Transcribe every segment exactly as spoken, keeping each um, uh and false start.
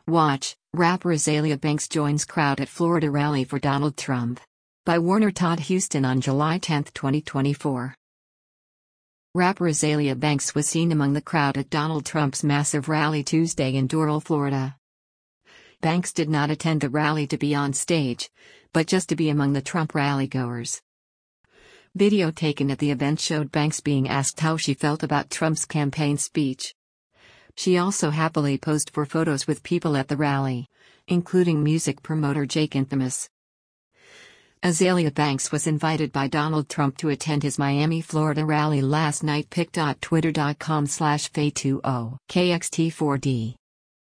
Watch, rapper Azealia Banks joins crowd at Florida rally for Donald Trump. By Warner Todd Houston on July tenth, twenty twenty-four. Rapper Azealia Banks was seen among the crowd at Donald Trump's massive rally Tuesday in Doral, Florida. Banks did not attend the rally to be on stage, but just to be among the Trump rally-goers. Video taken at the event showed Banks being asked how she felt about Trump's campaign speech. She also happily posed for photos with people at the rally, including music promoter Jake Infamous. Azealia Banks was invited by Donald Trump to attend his Miami, Florida rally last night. pic.twitter.com slash fay20 KXT4D.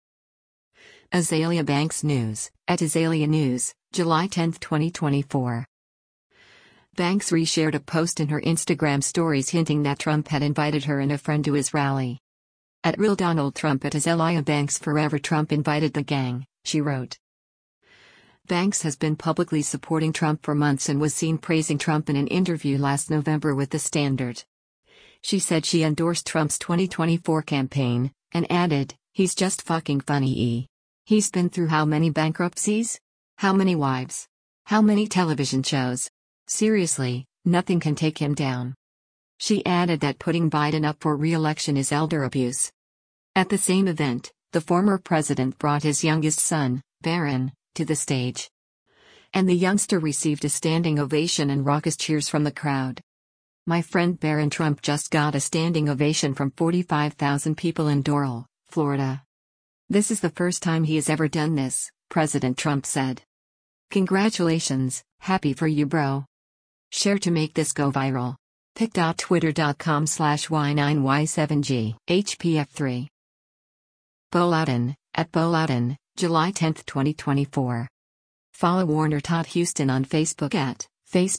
Azealia Banks News, at Azealia News, July tenth, twenty twenty-four. Banks reshared a post in her Instagram stories hinting that Trump had invited her and a friend to his rally. At Real Donald Trump at Azealia Banks Forever Trump invited the gang, she wrote. Banks has been publicly supporting Trump for months and was seen praising Trump in an interview last November with The Standard. She said she endorsed Trump's twenty twenty-four campaign, and added, "He's just fucking funny. He's been through how many bankruptcies? How many wives? How many television shows? Seriously, nothing can take him down." She added that putting Biden up for re-election is elder abuse. At the same event, the former president brought his youngest son, Barron, to the stage. And the youngster received a standing ovation and raucous cheers from the crowd. "My friend Barron Trump just got a standing ovation from forty-five thousand people in Doral, Florida. This is the first time he has ever done this," President Trump said. "Congratulations, happy for you, bro. Share to make this go viral. pic.twitter.com slash Y9Y7G HPF3. Bo Loudon, at Bo Loudon, July tenth, twenty twenty-four. Follow Warner Todd Houston on Facebook at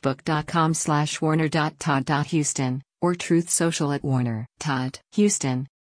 facebook.com slash warner.todd.houston or Truth Social at Warner Todd Houston.